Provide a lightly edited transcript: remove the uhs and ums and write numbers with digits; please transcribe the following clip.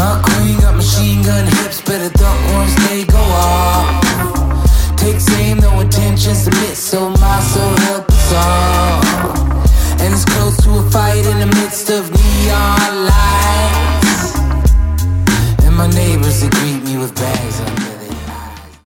My queen got machine gun hips, better duck once they go off. Takes aim, no intentions to miss, so my soul help us all. And it's close to a fight in the midst of neon lights, and my neighbors, they greet me with bags on.